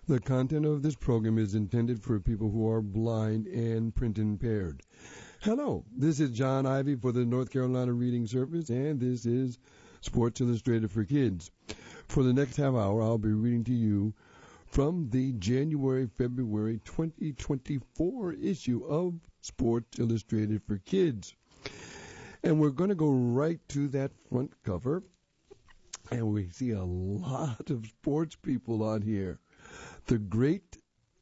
The content of this program is intended for people who are blind and print impaired. Hello, this is John Ivy for the North Carolina Reading Service, and this is Sports Illustrated for Kids. For the next half hour, I'll be reading to you from the January-February 2024 issue of Sports Illustrated for Kids. And we're going to go right to that front cover, and we see a lot of sports people on here. The Great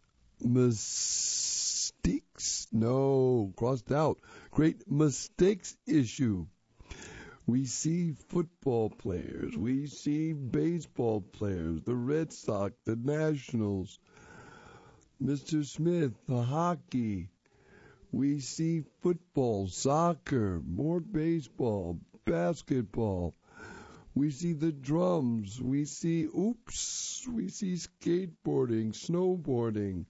Great Mistakes issue. We see football players. We see baseball players, the Red Sox, the Nationals, Mr. Smith, the hockey. We see football, soccer, more baseball, basketball. We see the drums. We see skateboarding, snowboarding.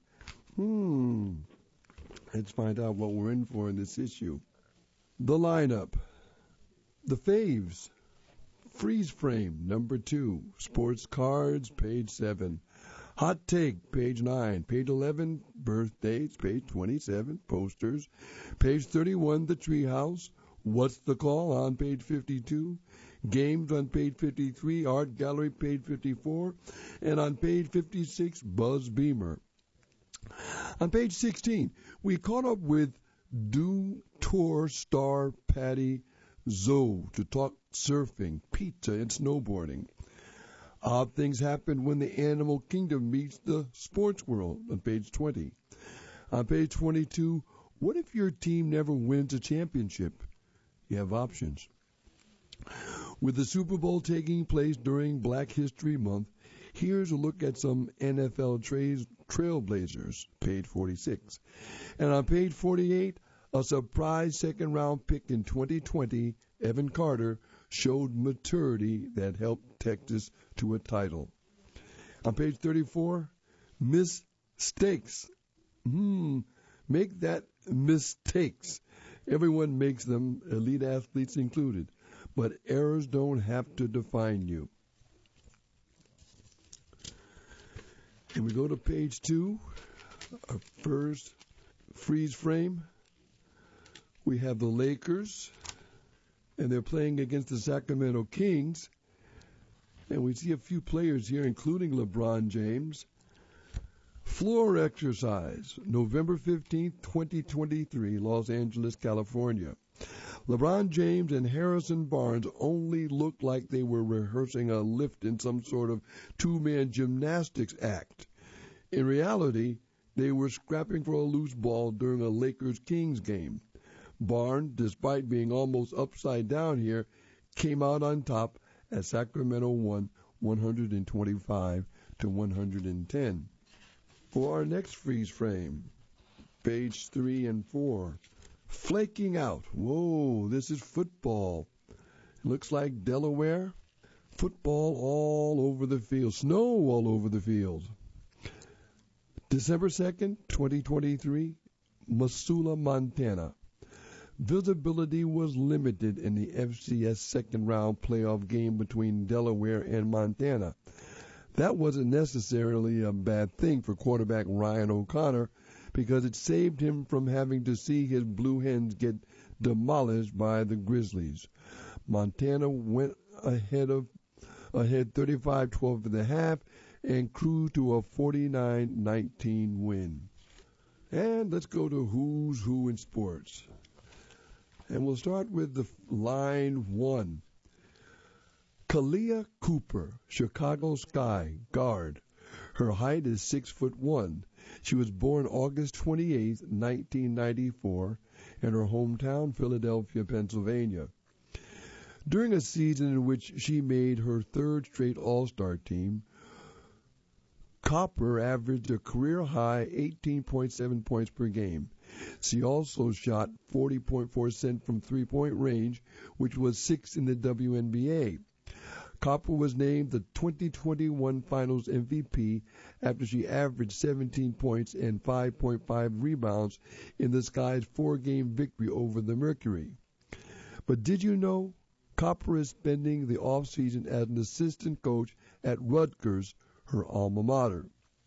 Let's find out what we're in for in this issue. The lineup. The faves. Freeze frame, number 2. Sports cards, page 7. Hot take, page 9. Page 11, birthdays, page 27. Posters. Page 31, the treehouse. What's the call on page 52. Games on page 53, Art Gallery, page 54, and on page 56, Buzz Beamer. On page 16, we caught up with Do Tour star Patty Zoe to talk surfing, pizza, and snowboarding. Odd things happen when the animal kingdom meets the sports world on page 20. On page 22, what if your team never wins a championship? You have options. With the Super Bowl taking place during Black History Month, here's a look at some NFL trailblazers, page 46. And on page 48, a surprise second-round pick in 2020, Evan Carter, showed maturity that helped Texas to a title. On page 34, mistakes. Make that mistakes. Everyone makes them, elite athletes included. But errors don't have to define you. And we go to page 2, our first freeze frame. We have the Lakers, and they're playing against the Sacramento Kings. And we see a few players here, including LeBron James. Floor exercise, November 15th, 2023, Los Angeles, California. LeBron James and Harrison Barnes only looked like they were rehearsing a lift in some sort of two-man gymnastics act. In reality, they were scrapping for a loose ball during a Lakers-Kings game. Barnes, despite being almost upside down here, came out on top as Sacramento won 125-110. For our next freeze frame, page 3 and 4. Flaking out. Whoa, this is football. Looks like Delaware. Football all over the field. Snow all over the field. December 2nd, 2023, Missoula, Montana. Visibility was limited in the FCS second-round playoff game between Delaware and Montana. That wasn't necessarily a bad thing for quarterback Ryan O'Connor, because it saved him from having to see his Blue Hens get demolished by the Grizzlies. Montana went ahead 35-12 at the half and cruised to a 49-19 win. And let's go to Who's Who in Sports. And we'll start with the line 1. Kalia Cooper, Chicago Sky, guard. Her height is 6'1". She was born August 28, 1994, in her hometown, Philadelphia, Pennsylvania. During a season in which she made her third straight All-Star team, Cooper averaged a career-high 18.7 points per game. She also shot 40.4% from three-point range, which was 6th in the WNBA. Cooper was named the 2021 Finals MVP after she averaged 17 points and 5.5 rebounds in the Sky's 4-game victory over the Mercury. But did you know Cooper is spending the offseason as an assistant coach at Rutgers, her alma mater?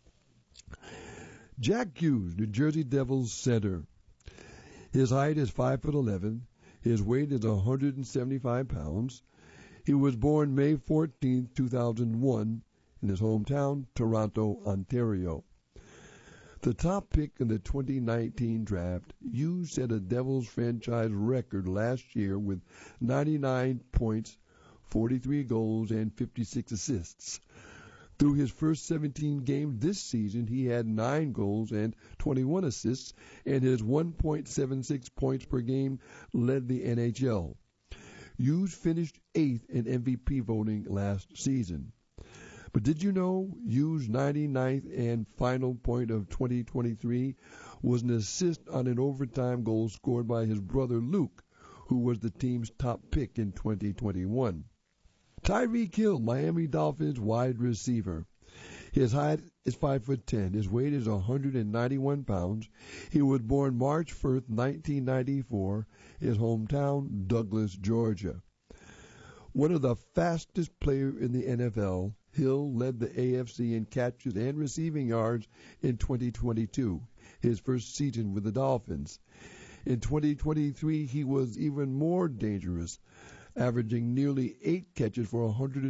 Jack Hughes, New Jersey Devils center. His height is 5'11". His weight is 175 pounds. He was born May 14, 2001, in his hometown, Toronto, Ontario. The top pick in the 2019 draft, Hughes set a Devils franchise record last year with 99 points, 43 goals, and 56 assists. Through his first 17 games this season, he had 9 goals and 21 assists, and his 1.76 points per game led the NHL. Hughes finished 8th in MVP voting last season. But did you know Hughes' 99th and final point of 2023 was an assist on an overtime goal scored by his brother Luke, who was the team's top pick in 2021. Tyreek Hill, Miami Dolphins wide receiver. His height is 5'10". His weight is 191 pounds. He was born March 1st, 1994, his hometown, Douglas, Georgia. One of the fastest players in the NFL, Hill led the AFC in catches and receiving yards in 2022, his first season with the Dolphins. In 2023, he was even more dangerous, averaging nearly 8 catches for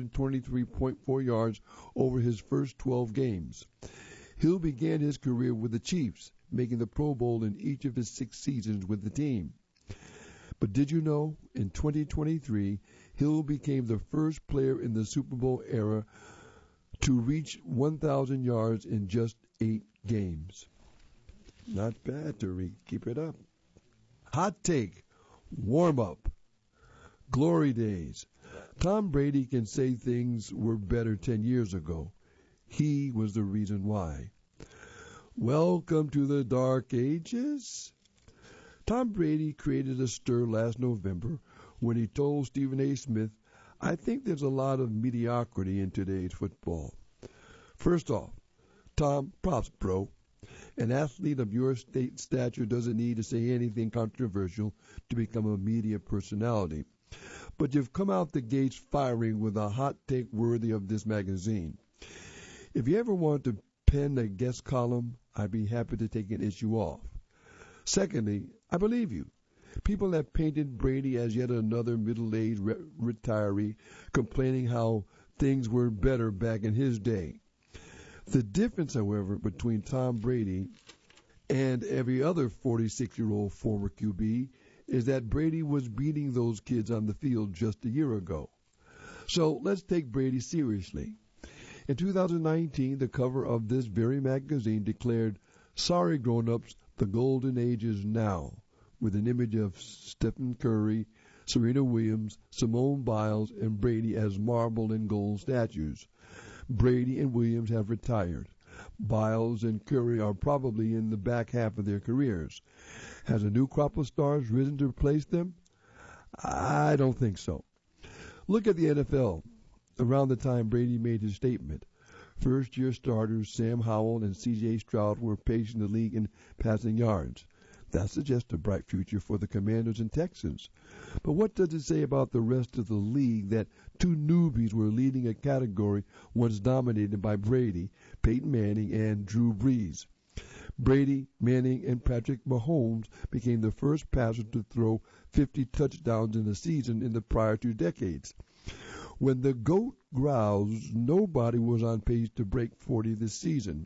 123.4 yards over his first 12 games. Hill began his career with the Chiefs, making the Pro Bowl in each of his 6 seasons with the team. But did you know, in 2023, Hill became the first player in the Super Bowl era to reach 1,000 yards in just 8 games. Not bad, Tariq. Keep it up. Hot take. Warm up. Glory days. Tom Brady can say things were better 10 years ago. He was the reason why. Welcome to the dark ages. Tom Brady created a stir last November when he told Stephen A. Smith, "I think there's a lot of mediocrity in today's football." First off, Tom, props, bro. An athlete of your stature doesn't need to say anything controversial to become a media personality. But you've come out the gates firing with a hot take worthy of this magazine. If you ever want to pen a guest column, I'd be happy to take an issue off. Secondly, I believe you. People have painted Brady as yet another middle-aged retiree complaining how things were better back in his day. The difference, however, between Tom Brady and every other 46-year-old former QB is that Brady was beating those kids on the field just a year ago. So let's take Brady seriously. In 2019, the cover of this very magazine declared, "Sorry, grown-ups, the golden age is now," with an image of Stephen Curry, Serena Williams, Simone Biles, and Brady as marble and gold statues. Brady and Williams have retired. Biles and Curry are probably in the back half of their careers. Has a new crop of stars risen to replace them? I don't think so. Look at the NFL. Around the time Brady made his statement, first-year starters Sam Howell and C.J. Stroud were pacing the league in passing yards. That suggests a bright future for the Commanders and Texans. But what does it say about the rest of the league that 2 newbies were leading a category once dominated by Brady, Peyton Manning, and Drew Brees? Brady, Manning, and Patrick Mahomes became the first passers to throw 50 touchdowns in a season in the prior 2 decades. When the GOAT growls, nobody was on pace to break 40 this season.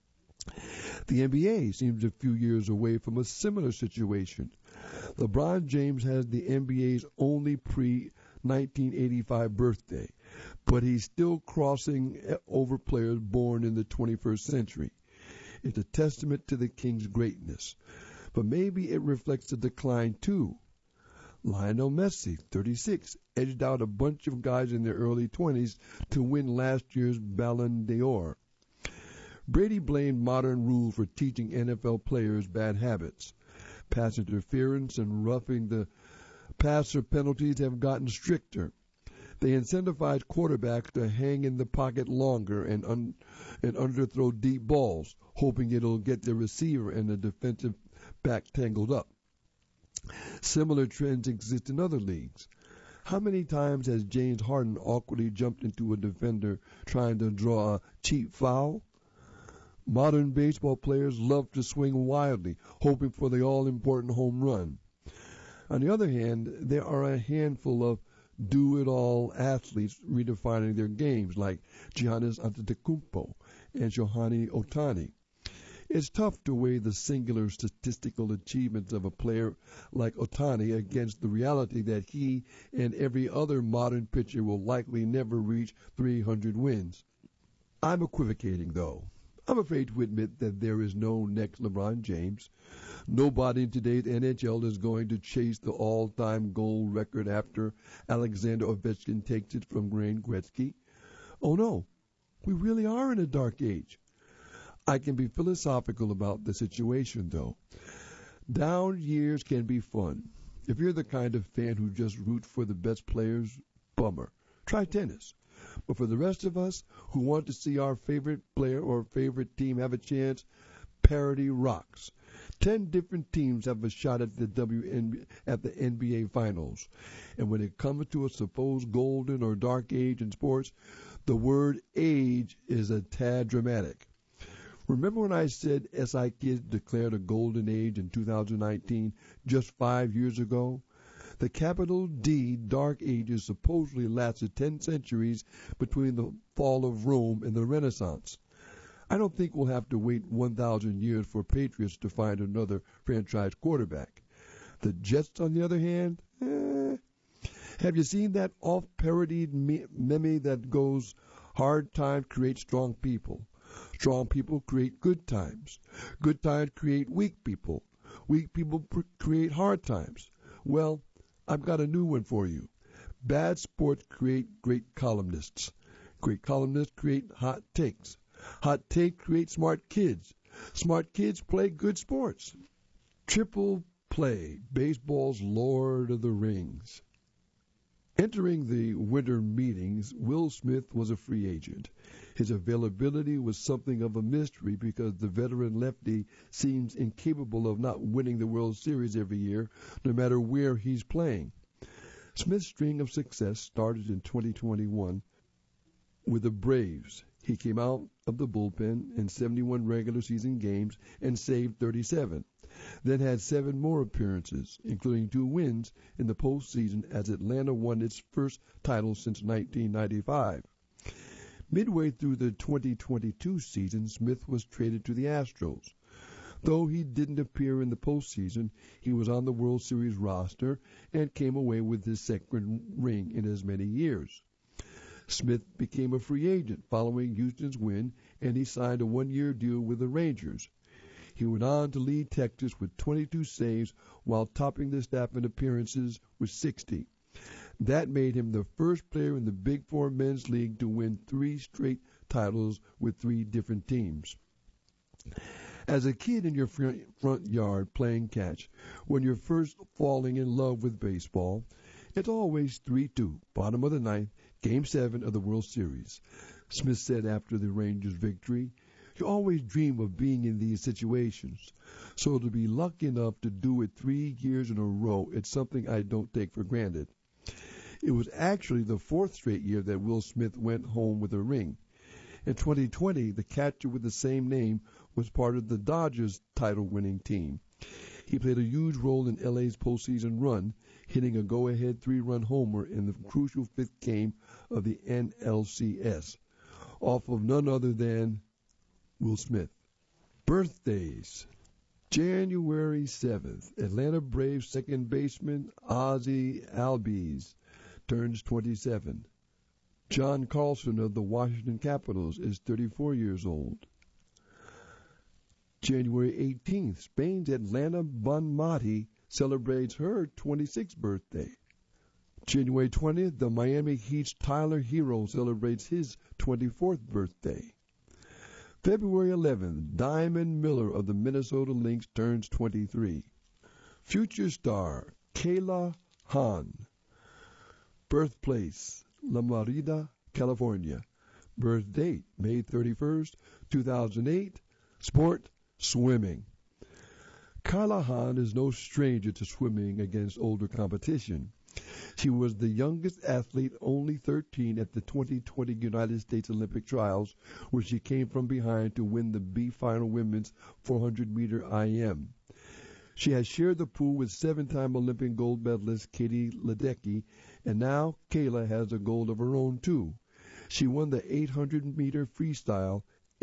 The NBA seems a few years away from a similar situation. LeBron James has the NBA's only pre-1985 birthday, but he's still crossing over players born in the 21st century. It's a testament to the King's greatness. But maybe it reflects a decline too. Lionel Messi, 36, edged out a bunch of guys in their early 20s to win last year's Ballon d'Or. Brady blamed modern rules for teaching NFL players bad habits. Pass interference and roughing the passer penalties have gotten stricter. They incentivize quarterbacks to hang in the pocket longer and underthrow deep balls, hoping it'll get the receiver and the defensive back tangled up. Similar trends exist in other leagues. How many times has James Harden awkwardly jumped into a defender trying to draw a cheap foul? Modern baseball players love to swing wildly, hoping for the all-important home run. On the other hand, there are a handful of do-it-all athletes redefining their games, like Giannis Antetokounmpo and Shohei Ohtani. It's tough to weigh the singular statistical achievements of a player like Ohtani against the reality that he and every other modern pitcher will likely never reach 300 wins. I'm equivocating, though. I'm afraid to admit that there is no next LeBron James. Nobody in today's NHL is going to chase the all-time goal record after Alexander Ovechkin takes it from Wayne Gretzky. Oh no, we really are in a dark age. I can be philosophical about the situation, though. Down years can be fun. If you're the kind of fan who just roots for the best players, bummer. Try tennis. But for the rest of us who want to see our favorite player or favorite team have a chance, parity rocks. 10 different teams have a shot at the NBA Finals. And when it comes to a supposed golden or dark age in sports, the word age is a tad dramatic. Remember when I said SI Kids declared a golden age in 2019, just 5 years ago? The capital D Dark Ages supposedly lasted 10 centuries between the fall of Rome and the Renaissance. I don't think we'll have to wait 1,000 years for Patriots to find another franchise quarterback. The Jets, on the other hand, have you seen that oft-parodied meme that goes, hard times create strong people. Strong people create good times. Good times create weak people. Weak people create hard times. Well, I've got a new one for you. Bad sports create great columnists. Great columnists create hot takes. Hot takes create smart kids. Smart kids play good sports. Triple play, baseball's Lord of the Rings. Entering the winter meetings, Will Smith was a free agent. His availability was something of a mystery because the veteran lefty seems incapable of not winning the World Series every year, no matter where he's playing. Smith's string of success started in 2021 with the Braves. He came out of the bullpen in 71 regular season games and saved 37. Then had 7 more appearances, including 2 wins in the postseason as Atlanta won its first title since 1995. Midway through the 2022 season, Smith was traded to the Astros. Though he didn't appear in the postseason, he was on the World Series roster and came away with his second ring in as many years. Smith became a free agent following Houston's win, and he signed a 1-year deal with the Rangers. He went on to lead Texas with 22 saves while topping the staff in appearances with 60. That made him the first player in the Big Four Men's League to win 3 straight titles with 3 different teams. As a kid in your front yard playing catch, when you're first falling in love with baseball, it's always 3-2, bottom of the ninth, Game 7 of the World Series. Smith said after the Rangers' victory, "You always dream of being in these situations. So to be lucky enough to do it 3 years in a row, it's something I don't take for granted." It was actually the 4th straight year that Will Smith went home with a ring. In 2020, the catcher with the same name was part of the Dodgers' title-winning team. He played a huge role in LA's postseason run, hitting a go-ahead 3-run homer in the crucial 5th game of the NLCS, off of none other than Will Smith. Birthdays. January 7th, Atlanta Braves second baseman Ozzie Albies turns 27. John Carlson of the Washington Capitals is 34 years old. January 18th, Spain's Atlanta Bonmati celebrates her 26th birthday. January 20th, the Miami Heat's Tyler Hero celebrates his 24th birthday. February 11th, Diamond Miller of the Minnesota Lynx turns 23. Future star Kayla Hahn. Birthplace, La Merida, California. Birth date, May 31st, 2008. Sport, swimming. Kayla Hahn is no stranger to swimming against older competition. She was the youngest athlete, only 13, at the 2020 United States Olympic trials, where she came from behind to win the B final women's 400-meter IM. She has shared the pool with seven-time Olympic gold medalist Katie Ledecky, and now Kayla has a gold of her own, too. She won the 800-meter freestyle,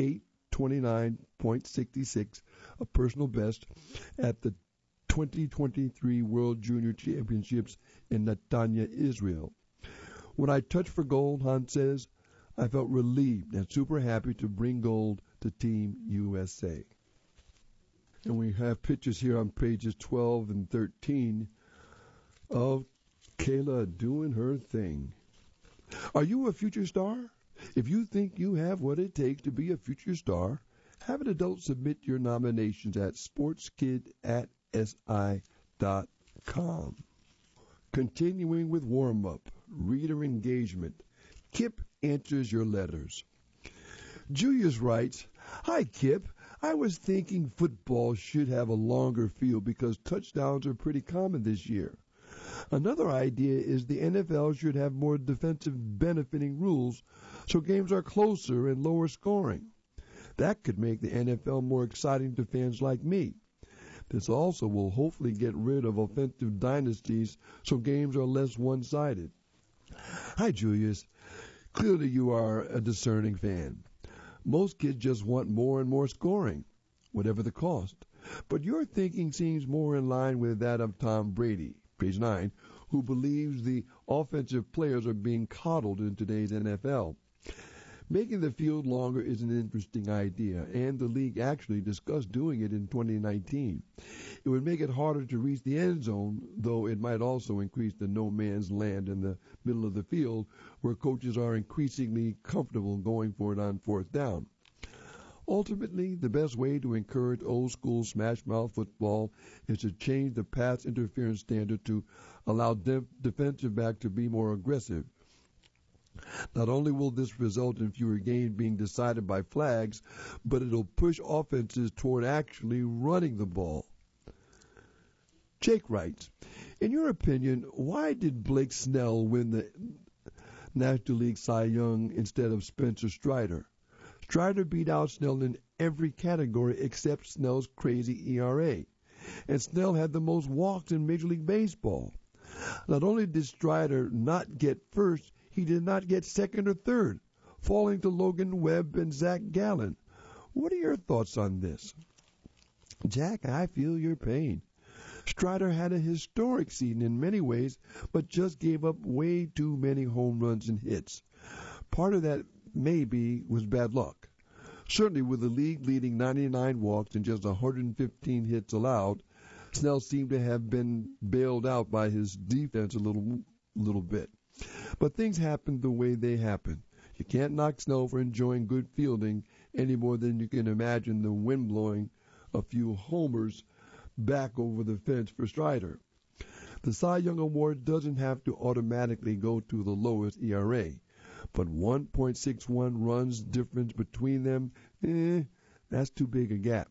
8:29.66, a personal best, at the 2023 World Junior Championships in Netanya, Israel. When I touched for gold, Han says, I felt relieved and super happy to bring gold to Team USA. And we have pictures here on pages 12 and 13 of Kayla doing her thing. Are you a future star? If you think you have what it takes to be a future star, have an adult submit your nominations at sportskid@si.com. Continuing with warm-up, reader engagement. Kip answers your letters. Julius writes, Hi, Kip. I was thinking football should have a longer field because touchdowns are pretty common this year. Another idea is the NFL should have more defensive benefiting rules so games are closer and lower scoring. That could make the NFL more exciting to fans like me. This also will hopefully get rid of offensive dynasties so games are less one-sided. Hi, Julius. Clearly you are a discerning fan. Most kids just want more and more scoring, whatever the cost. But your thinking seems more in line with that of Tom Brady, page 9, who believes the offensive players are being coddled in today's NFL. Making the field longer is an interesting idea, and the league actually discussed doing it in 2019. It would make it harder to reach the end zone, though it might also increase the no man's land in the middle of the field, where coaches are increasingly comfortable going for it on fourth down. Ultimately, the best way to encourage old-school smash-mouth football is to change the pass interference standard to allow defensive back to be more aggressive. Not only will this result in fewer games being decided by flags, but it'll push offenses toward actually running the ball. Jake writes, in your opinion, why did Blake Snell win the National League Cy Young instead of Spencer Strider? Strider beat out Snell in every category except Snell's crazy ERA, and Snell had the most walks in Major League Baseball. Not only did Strider not get first, he did not get second or third, falling to Logan Webb and Zach Gallen. What are your thoughts on this? Jack, I feel your pain. Strider had a historic season in many ways, but just gave up way too many home runs and hits. Part of that maybe was bad luck. Certainly with the league leading 99 walks and just 115 hits allowed, Snell seemed to have been bailed out by his defense a little bit. But things happened the way they happened. You can't knock Snell for enjoying good fielding any more than you can imagine the wind blowing a few homers back over the fence for Strider. The Cy Young Award doesn't have to automatically go to the lowest ERA, but 1.61 runs difference between them, that's too big a gap.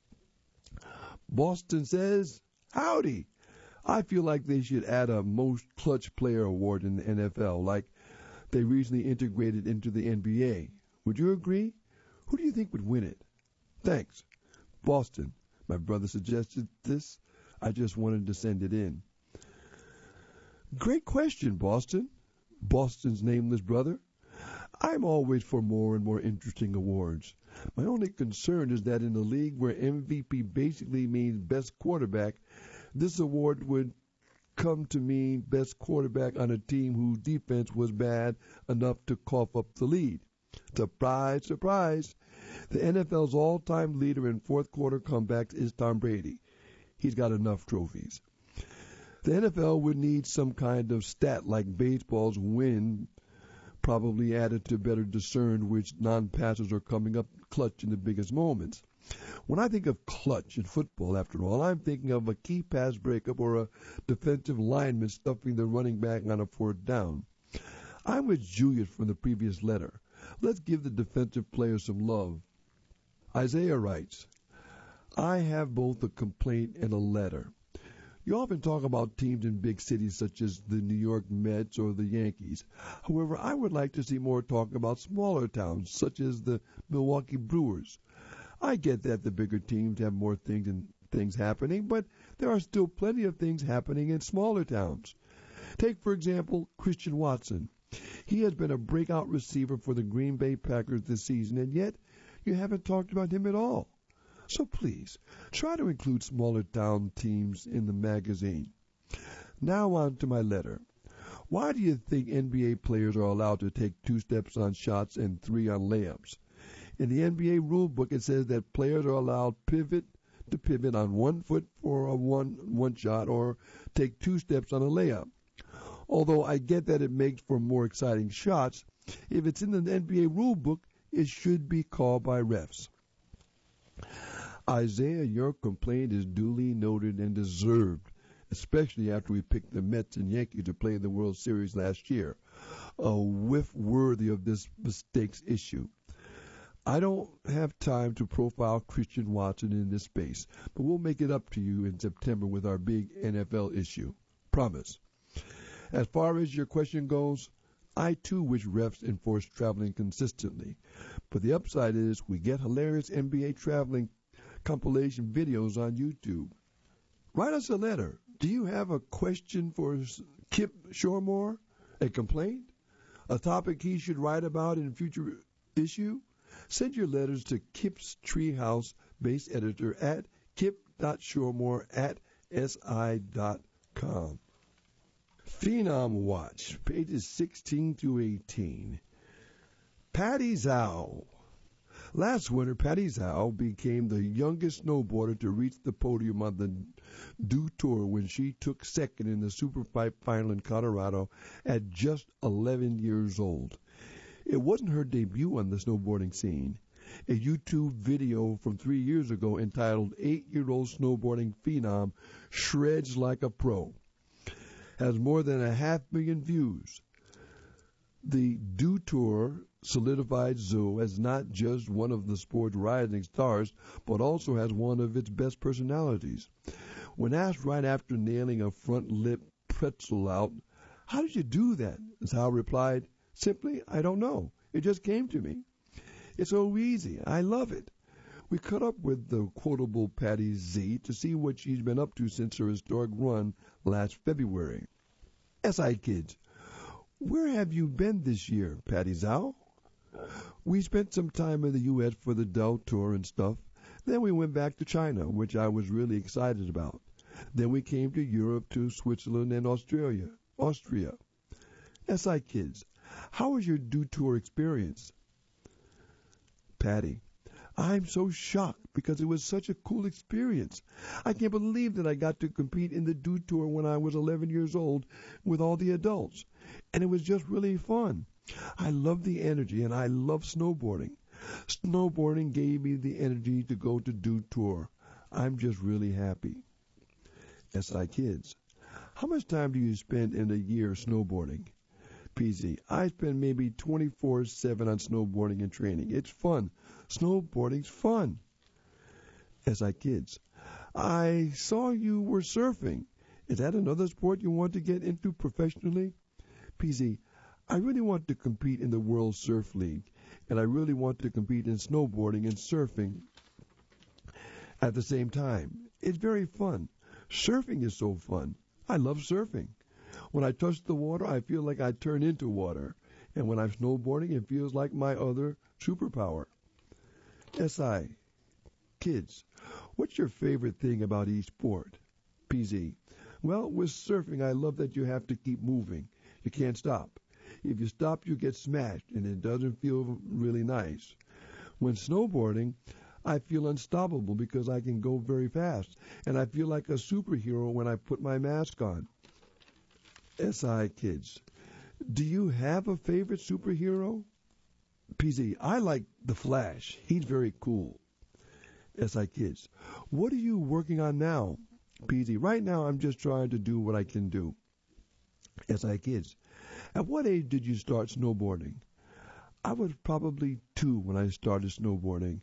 Boston says, howdy. I feel like they should add a most clutch player award in the NFL, like they recently integrated into the NBA. Would you agree? Who do you think would win it? Thanks. Boston. My brother suggested this. I just wanted to send it in. Great question, Boston. Boston's nameless brother. I'm always for more and more interesting awards. My only concern is that in a league where MVP basically means best quarterback, this award would come to mean best quarterback on a team whose defense was bad enough to cough up the lead. Surprise, surprise. The NFL's all-time leader in fourth quarter comebacks is Tom Brady. He's got enough trophies. The NFL would need some kind of stat like baseball's win, probably added to better discern which non-passers are coming up clutch in the biggest moments. When I think of clutch in football, after all, I'm thinking of a key pass breakup or a defensive lineman stuffing the running back on a fourth down. I'm with Julius from the previous letter. Let's give the defensive players some love. Isaiah writes, I have both a complaint and a letter. You often talk about teams in big cities such as the New York Mets or the Yankees. However, I would like to see more talk about smaller towns such as the Milwaukee Brewers. I get that the bigger teams have more things happening, but there are still plenty of things happening in smaller towns. Take, for example, Christian Watson. He has been a breakout receiver for the Green Bay Packers this season, and yet you haven't talked about him at all. So please, try to include smaller town teams in the magazine. Now on to my letter. Why do you think NBA players are allowed to take 2 steps on shots and 3 on layups? In the NBA rulebook, it says that players are allowed to pivot on 1 foot for a one shot or take 2 steps on a layup. Although I get that it makes for more exciting shots, if it's in the NBA rulebook, it should be called by refs. Isaiah, your complaint is duly noted and deserved, especially after we picked the Mets and Yankees to play in the World Series last year, a whiff worthy of this mistakes issue. I don't have time to profile Christian Watson in this space, but we'll make it up to you in September with our big NFL issue. Promise. As far as your question goes, I too wish refs enforce traveling consistently, but the upside is we get hilarious NBA traveling compilation videos on YouTube. Write us a letter. Do you have a question for Kip Shoremore? A complaint? A topic he should write about in a future issue? Send your letters to Kip's Treehouse base editor at kip.shoremore@si.com. Phenom Watch, pages 16 through 18. Patty Zhao. Last winter, Patty Zhao became the youngest snowboarder to reach the podium on the Dew Tour when she took second in the Superpipe final in Colorado at just 11 years old. It wasn't her debut on the snowboarding scene. A YouTube video from 3 years ago entitled 8-Year-Old Snowboarding Phenom Shreds Like a Pro has more than 500,000 views. The Dew Tour solidified Zhou as not just one of the sport's rising stars, but also has one of its best personalities. When asked right after nailing a front lip pretzel out, "How did you do that?" Zhou replied, "Simply, I don't know. It just came to me. It's so easy. I love it." We caught up with the quotable Patty Z to see what she's been up to since her historic run last February. SI Kids, where have you been this year, Patty Zhao? We spent some time in the U.S. for the Dew Tour and stuff. Then we went back to China, which I was really excited about. Then we came to Europe, to Switzerland and Austria. SI Kids, how was your Dew Tour experience? Patty, I'm so shocked because it was such a cool experience. I can't believe that I got to compete in the Dew Tour when I was 11 years old with all the adults. And it was just really fun. I love the energy and I love snowboarding. Snowboarding gave me the energy to go to Dew Tour. I'm just really happy. SI Kids, how much time do you spend in a year snowboarding? PZ, I spend maybe 24/7 on snowboarding and training. It's fun. Snowboarding's fun. SI Kids, I saw you were surfing. Is that another sport you want to get into professionally? PZ, I really want to compete in the World Surf League, and I really want to compete in snowboarding and surfing at the same time. It's very fun. Surfing is so fun. I love surfing. When I touch the water, I feel like I turn into water. And when I'm snowboarding, it feels like my other superpower. SI Kids, what's your favorite thing about each sport? PZ, well, with surfing, I love that you have to keep moving. You can't stop. If you stop, you get smashed, and it doesn't feel really nice. When snowboarding, I feel unstoppable because I can go very fast, and I feel like a superhero when I put my mask on. SI Kids, do you have a favorite superhero? PZ, I like the Flash. He's very cool. SI Kids, what are you working on now? PZ, right now I'm just trying to do what I can do. SI Kids, at what age did you start snowboarding? I was probably 2 when I started snowboarding.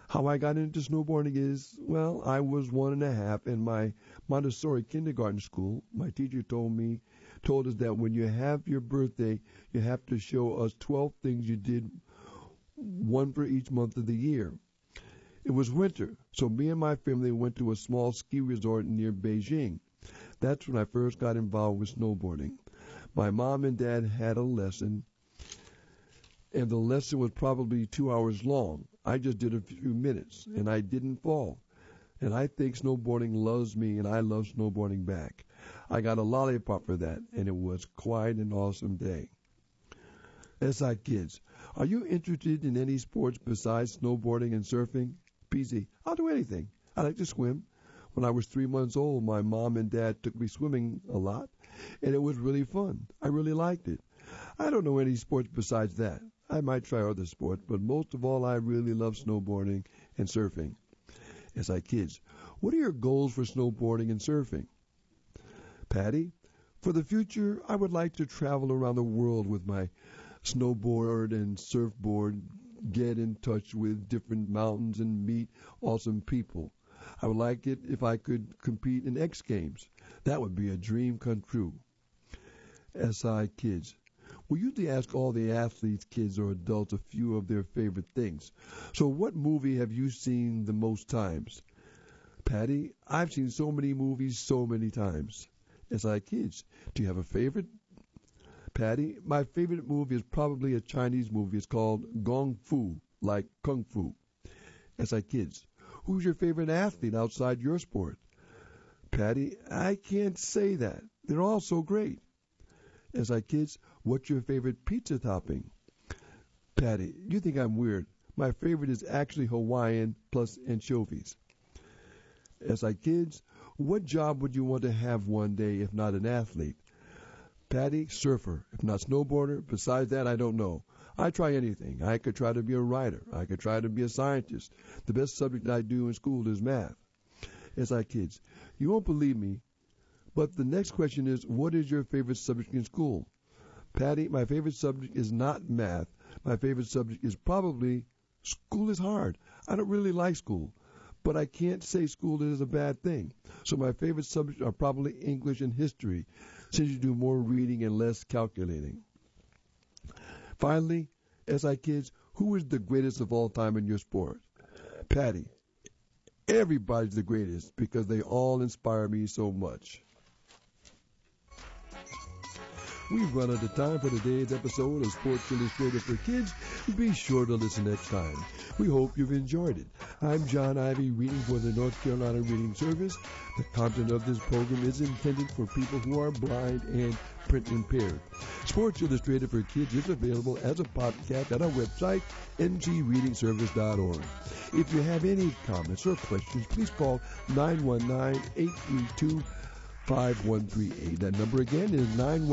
How I got into snowboarding is, well, I was 1.5 in my Montessori kindergarten school. My teacher told us that when you have your birthday, you have to show us 12 things you did, one for each month of the year. It was winter, so me and my family went to a small ski resort near Beijing. That's when I first got involved with snowboarding. My mom and dad had a lesson, and the lesson was probably 2 hours long. I just did a few minutes, and I didn't fall. And I think snowboarding loves me, and I love snowboarding back. I got a lollipop for that, and it was quite an awesome day. SI kids, are you interested in any sports besides snowboarding and surfing? PC, I'll do anything. I like to swim. When I was 3 months old, my mom and dad took me swimming a lot, and it was really fun. I really liked it. I don't know any sports besides that. I might try other sports, but most of all, I really love snowboarding and surfing. SI kids, what are your goals for snowboarding and surfing? Patty, for the future, I would like to travel around the world with my snowboard and surfboard, get in touch with different mountains and meet awesome people. I would like it if I could compete in X Games. That would be a dream come true. SI kids, we usually ask all the athletes, kids, or adults a few of their favorite things. So what movie have you seen the most times? Patty, I've seen so many movies so many times. SI kids, do you have a favorite? Patty, my favorite movie is probably a Chinese movie. It's called Gong Fu, like Kung Fu. SI kids, who's your favorite athlete outside your sport? Patty, I can't say that. They're all so great. SI kids, what's your favorite pizza topping? Patty, you think I'm weird. My favorite is actually Hawaiian plus anchovies. SI kids, what job would you want to have one day if not an athlete? Patty, surfer, if not snowboarder. Besides that, I don't know. I try anything. I could try to be a writer. I could try to be a scientist. The best subject I do in school is math. SI kids, you won't believe me, but the next question is, what is your favorite subject in school? Patty, my favorite subject is not math. My favorite subject is probably school is hard. I don't really like school, but I can't say school is a bad thing. So my favorite subjects are probably English and history, since you do more reading and less calculating. Finally, SI kids, who is the greatest of all time in your sport? Patty, everybody's the greatest because they all inspire me so much. We've run out of time for today's episode of Sports Illustrated for Kids. Be sure to listen next time. We hope you've enjoyed it. I'm John Ivy, reading for the North Carolina Reading Service. The content of this program is intended for people who are blind and print impaired. Sports Illustrated for Kids is available as a podcast at our website, ngreadingservice.org. If you have any comments or questions, please call 919-832-5138. That number again is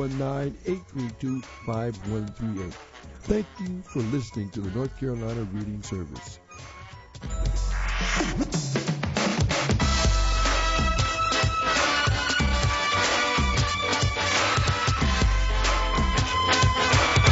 919-832-5138. Thank you for listening to the North Carolina Reading Service.